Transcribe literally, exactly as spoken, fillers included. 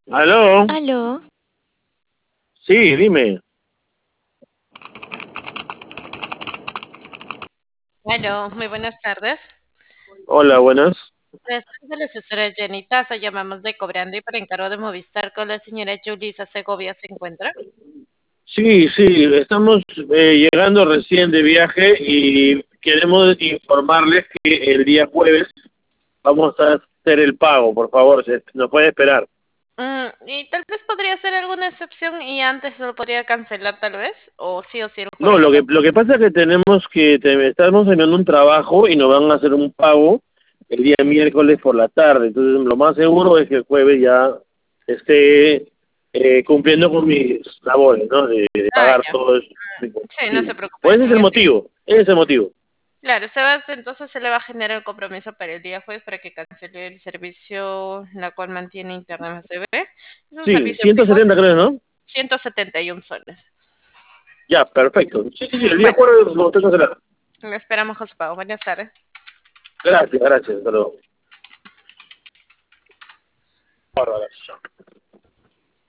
¿Aló? Aló, Sí, dime. Bueno, muy buenas tardes. Hola, buenas. Soy de la asesora Jenny Taza, llamamos de Cobrando y para encargo de Movistar con la señora Julisa Segovia se encuentra. Sí, sí, estamos eh, llegando recién de viaje y queremos informarles que el día jueves vamos a hacer el pago, por favor, se- nos puede esperar. Mm, y tal vez podría hacer alguna excepción y antes lo podría cancelar tal vez, o sí o sí el No, jueves lo lo que, hace. lo que pasa es que tenemos que, te- estamos teniendo un trabajo y nos van a hacer un pago el día miércoles por la tarde, entonces lo más seguro es que el jueves ya esté eh, cumpliendo con mis labores, ¿no? De, de Ah, pagar ya. todo eso. Sí, no Sí. se preocupe, Pues ese es en el ese motivo, ese es el motivo. claro, se va, entonces se le va a generar el compromiso para el día jueves para que cancele el servicio, la cual mantiene Internet más B. Es un Sí, servicio ciento fijo setenta de creo, ¿no? ciento setenta y uno soles. Ya, perfecto. Sí, sí, sí, el día Bueno, jueves lo tengo que hacer. le esperamos con su pago. Buenas tardes. Gracias, gracias, hasta luego. Bárbaro.